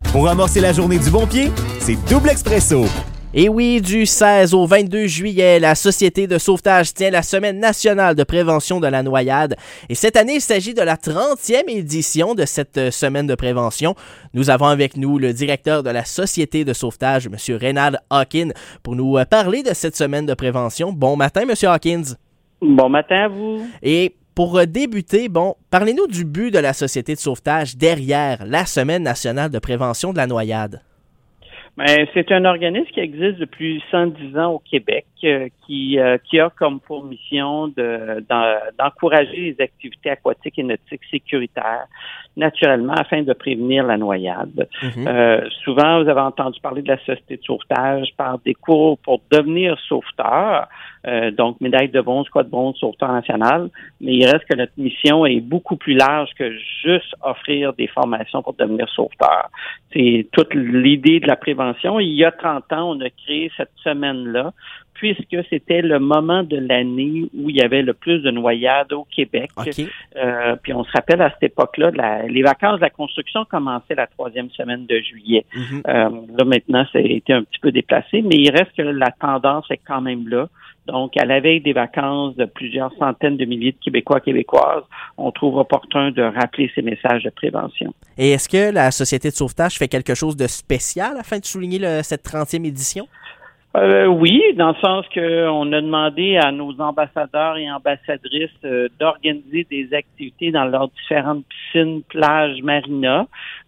Pour amorcer la journée du bon pied, c'est Double Expresso. Et oui, du 16 au 22 juillet, la Société de sauvetage tient la Semaine nationale de prévention de la noyade. Et cette année, il s'agit de la 30e édition de cette semaine de prévention. Nous avons avec nous le directeur de la Société de sauvetage, M. Reynald Hawkins, pour nous parler de cette semaine de prévention. Bon matin, M. Hawkins. Bon matin à vous. Et pour débuter, parlez-nous du but de la Société de sauvetage derrière la Semaine nationale de prévention de la noyade. C'est un organisme qui existe depuis 110 ans au Québec, qui a comme pour mission d'encourager les activités aquatiques et nautiques sécuritaires, naturellement, afin de prévenir la noyade. Souvent, vous avez entendu parler de la Société de sauvetage par des cours pour devenir sauveteur, donc médaille de bronze, croix de bronze, sauveteur national, mais il reste que notre mission est beaucoup plus large que juste offrir des formations pour devenir sauveteur. C'est toute l'idée de la prévention. Il y a 30 ans, on a créé cette semaine-là, puisque c'était le moment de l'année où il y avait le plus de noyades au Québec. Okay. Puis on se rappelle à cette époque-là, les vacances de la construction commençaient la 3e semaine de juillet. Là, maintenant, ça a été un petit peu déplacé, mais il reste que la tendance est quand même là. Donc, à la veille des vacances de plusieurs centaines de milliers de Québécois, Québécoises, on trouve opportun de rappeler ces messages de prévention. Et est-ce que la Société de sauvetage fait quelque chose de spécial afin de souligner cette 30e édition? Oui, dans le sens qu'on a demandé à nos ambassadeurs et ambassadrices d'organiser des activités dans leurs différentes piscines, plages, marinas.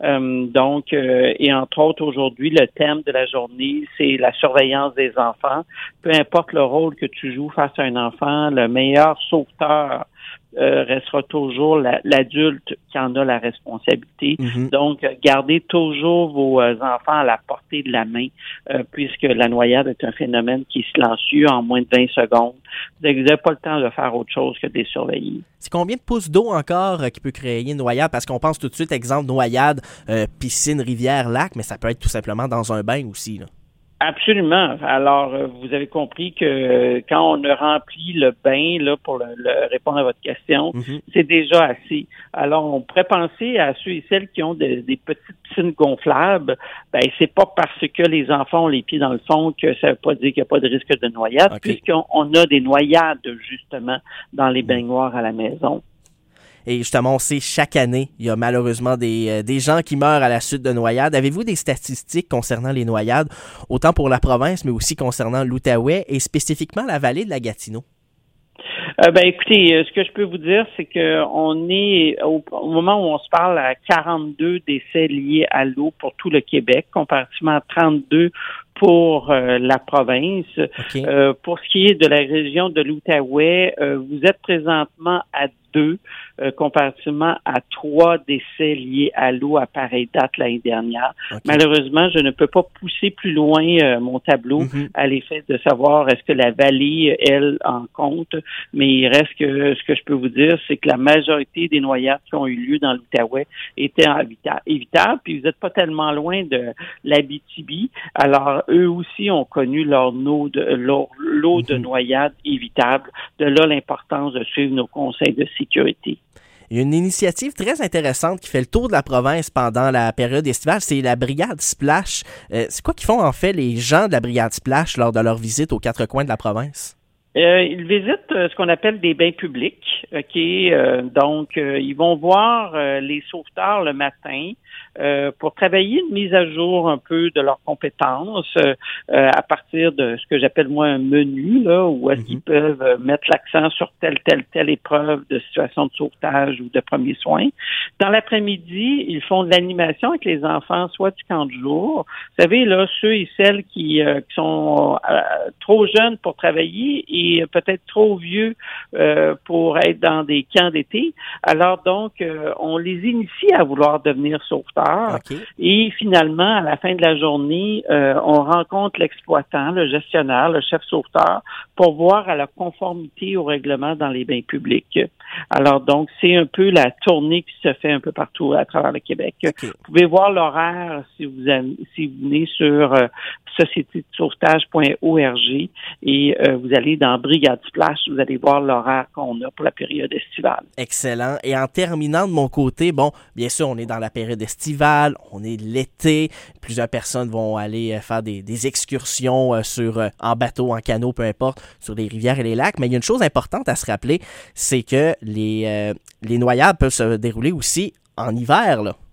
Et entre autres, aujourd'hui, le thème de la journée, c'est la surveillance des enfants. Peu importe le rôle que tu joues face à un enfant, le meilleur sauveteur restera toujours l'adulte qui en a la responsabilité. Donc, gardez toujours vos enfants à la portée de la main, puisque la noyade est un phénomène qui est silencieux en moins de 20 secondes. Vous n'avez pas le temps de faire autre chose que de les surveiller. C'est combien de pouces d'eau encore qui peut créer une noyade? Parce qu'on pense tout de suite, exemple, noyade, piscine, rivière, lac, mais ça peut être tout simplement dans un bain aussi, là. Absolument. Alors, vous avez compris que quand on a rempli le bain, là, pour répondre à votre question, c'est déjà assez. Alors, on pourrait penser à ceux et celles qui ont des petites piscines gonflables. C'est pas parce que les enfants ont les pieds dans le fond que ça veut pas dire qu'il n'y a pas de risque de noyade, puisqu'on a des noyades, justement, dans les baignoires à la maison. Et justement, on sait, chaque année, il y a malheureusement des gens qui meurent à la suite de noyades. Avez-vous des statistiques concernant les noyades, autant pour la province, mais aussi concernant l'Outaouais et spécifiquement la vallée de la Gatineau? Écoutez, ce que je peux vous dire, c'est que on est au moment où on se parle à 42 décès liés à l'eau pour tout le Québec, comparativement à 32 pour la province. Pour ce qui est de la région de l'Outaouais, vous êtes présentement à 2, comparativement à 3 décès liés à l'eau à pareille date l'année dernière. Malheureusement, je ne peux pas pousser plus loin mon tableau à l'effet de savoir est-ce que la vallée, elle, en compte, mais il reste que ce que je peux vous dire, c'est que la majorité des noyades qui ont eu lieu dans l'Outaouais étaient évitables, puis vous n'êtes pas tellement loin de l'Abitibi. Alors, eux aussi ont connu leur lot de noyades évitables. De là, l'importance de suivre nos conseils de sécurité. Il y a une initiative très intéressante qui fait le tour de la province pendant la période estivale, c'est la Brigade Splash. C'est quoi qu'ils font en fait les gens de la Brigade Splash lors de leur visite aux 4 coins de la province? Ils visitent ce qu'on appelle des bains publics. Donc, ils vont voir les sauveteurs le matin pour travailler une mise à jour un peu de leurs compétences à partir de ce que j'appelle moi un menu, là, où est-ce qu'ils peuvent mettre l'accent sur telle épreuve de situation de sauvetage ou de premiers soins. Dans l'après-midi, ils font de l'animation avec les enfants, soit du camp de jour. Vous savez, là, ceux et celles qui sont trop jeunes pour travailler et peut-être trop vieux pour être dans des camps d'été. Alors donc, on les initie à vouloir devenir sauveteurs. Et finalement, à la fin de la journée, on rencontre l'exploitant, le gestionnaire, le chef sauveteur, pourvoir à la conformité au règlement dans les bains publics. Alors donc, c'est un peu la tournée qui se fait un peu partout à travers le Québec. Okay. Vous pouvez voir l'horaire si vous venez sur sociétédesauvetage.org et vous allez dans Brigade Splash, vous allez voir l'horaire qu'on a pour la période estivale. Excellent. Et en terminant de mon côté, bon, bien sûr, on est dans la période estivale, on est l'été, plusieurs personnes vont aller faire des excursions en bateau, en canot, peu importe, sur les rivières et les lacs, mais il y a une chose importante à se rappeler, c'est que les noyades peuvent se dérouler aussi en hiver, là.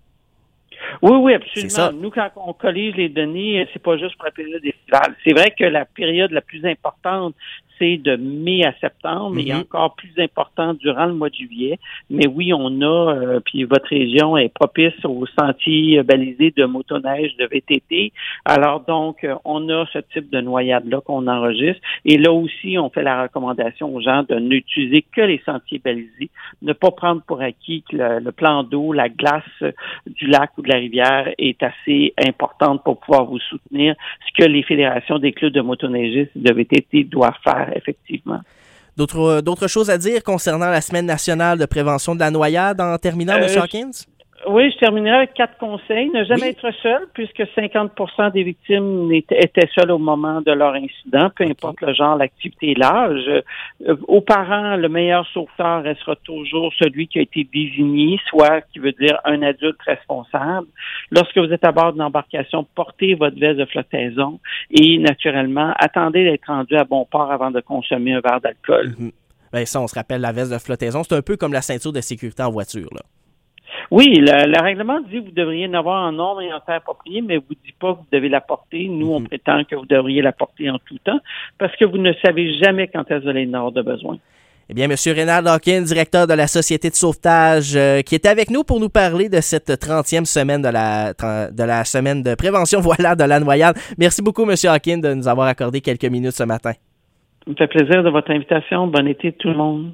Oui, absolument. Nous, quand on collige les données, c'est pas juste pour la période estivale. C'est vrai que la période la plus importante, c'est de mai à septembre, mais encore plus important durant le mois de juillet. Mais oui, on a, puis votre région est propice aux sentiers balisés de motoneige, de VTT. Alors donc, on a ce type de noyade-là qu'on enregistre. Et là aussi, on fait la recommandation aux gens de n'utiliser que les sentiers balisés, ne pas prendre pour acquis que le plan d'eau, la glace du lac ou de la rivière est assez importante pour pouvoir vous soutenir, ce que les fédérations des clubs de motoneigistes et de VTT doivent faire, effectivement. D'autres choses à dire concernant la Semaine nationale de prévention de la noyade en terminant, M. Hawkins? Oui, je terminerai avec 4 conseils. Ne jamais être seul, puisque 50% des victimes étaient seules au moment de leur incident, peu importe le genre, l'activité et l'âge. Aux parents, le meilleur sauveteur restera toujours celui qui a été désigné, soit qui veut dire un adulte responsable. Lorsque vous êtes à bord d'une embarcation, portez votre veste de flottaison et, naturellement, attendez d'être rendu à bon port avant de consommer un verre d'alcool. Bien, ça, on se rappelle la veste de flottaison. C'est un peu comme la ceinture de sécurité en voiture, là. Oui, le règlement dit que vous devriez en avoir en nombre et en temps approprié, mais vous dit pas que vous devez la porter. Nous, on prétend que vous devriez la porter en tout temps parce que vous ne savez jamais quand est-ce que vous allez en avoir de besoin. Eh bien, M. Reynald Hawkins, directeur de la Société de sauvetage, qui est avec nous pour nous parler de cette 30e semaine de la semaine de prévention de la noyade. Merci beaucoup, M. Hawkins, de nous avoir accordé quelques minutes ce matin. Ça me fait plaisir de votre invitation. Bon été tout le monde.